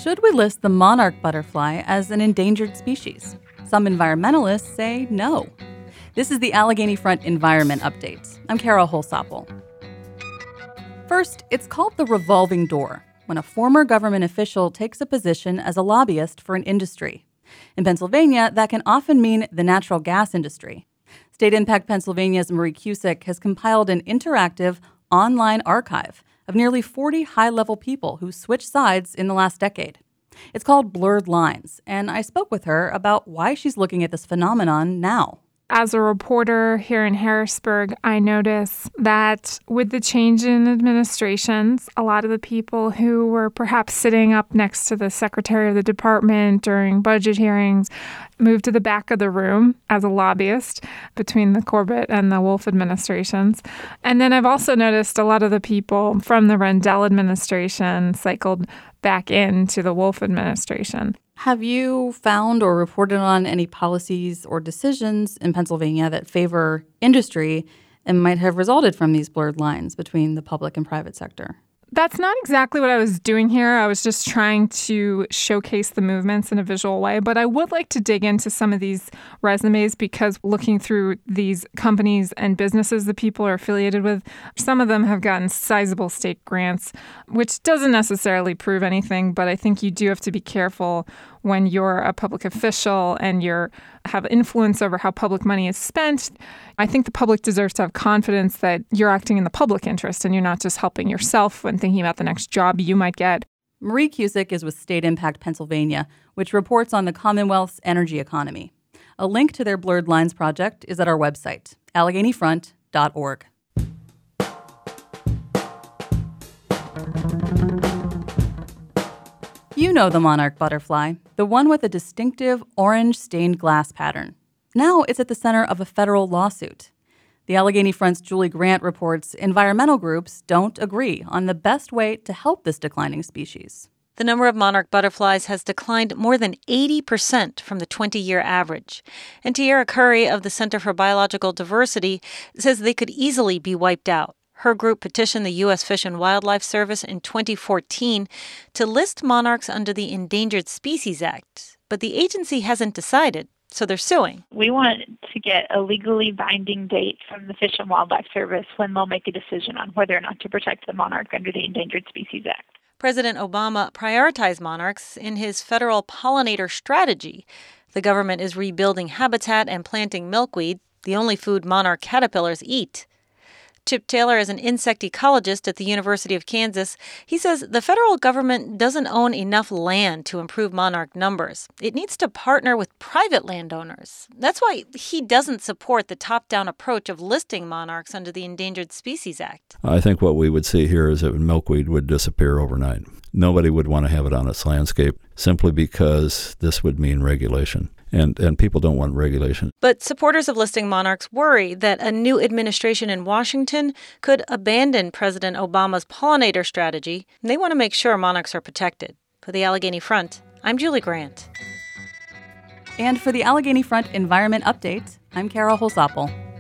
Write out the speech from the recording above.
Should we list the monarch butterfly as an endangered species? Some environmentalists say no. This is the Allegheny Front Environment Update. I'm Kara Holsapple. First, it's called the revolving door, when a former government official takes a position as a lobbyist for an industry. In Pennsylvania, that can often mean the natural gas industry. State Impact Pennsylvania's Marie Cusick has compiled an interactive online archive of nearly 40 high-level people who switched sides in the last decade. It's called Blurred Lines, and I spoke with her about why she's looking at this phenomenon now. As a reporter here in Harrisburg, I notice that with the change in administrations, a lot of the people who were perhaps sitting up next to the secretary of the department during budget hearings moved to the back of the room as a lobbyist between the Corbett and the Wolf administrations. And then I've also noticed a lot of the people from the Rendell administration cycled back into the Wolf administration. Have you found or reported on any policies or decisions in Pennsylvania that favor industry and might have resulted from these blurred lines between the public and private sector? That's not exactly what I was doing here. I was just trying to showcase the movements in a visual way. But I would like to dig into some of these resumes because looking through these companies and businesses that people are affiliated with, some of them have gotten sizable state grants, which doesn't necessarily prove anything. But I think you do have to be careful when you're a public official and you have influence over how public money is spent. I think the public deserves to have confidence that you're acting in the public interest and you're not just helping yourself when thinking about the next job you might get. Marie Cusick is with State Impact Pennsylvania, which reports on the Commonwealth's energy economy. A link to their Blurred Lines project is at our website, AlleghenyFront.org. You know the monarch butterfly, the one with a distinctive orange stained glass pattern. Now it's at the center of a federal lawsuit. The Allegheny Front's Julie Grant reports environmental groups don't agree on the best way to help this declining species. The number of monarch butterflies has declined more than 80% from the 20-year average. And Tierra Curry of the Center for Biological Diversity says they could easily be wiped out. Her group petitioned the U.S. Fish and Wildlife Service in 2014 to list monarchs under the Endangered Species Act. But the agency hasn't decided, so they're suing. We want to get a legally binding date from the Fish and Wildlife Service when they'll make a decision on whether or not to protect the monarch under the Endangered Species Act. President Obama prioritized monarchs in his federal pollinator strategy. The government is rebuilding habitat and planting milkweed, the only food monarch caterpillars eat. Chip Taylor is an insect ecologist at the University of Kansas. He says the federal government doesn't own enough land to improve monarch numbers. It needs to partner with private landowners. That's why he doesn't support the top-down approach of listing monarchs under the Endangered Species Act. I think what we would see here is that milkweed would disappear overnight. Nobody would want to have it on its landscape simply because this would mean regulation. And people don't want regulation. But supporters of listing monarchs worry that a new administration in Washington could abandon President Obama's pollinator strategy. They want to make sure monarchs are protected. For the Allegheny Front, I'm Julie Grant. And for the Allegheny Front Environment Update, I'm Kara Holsapple.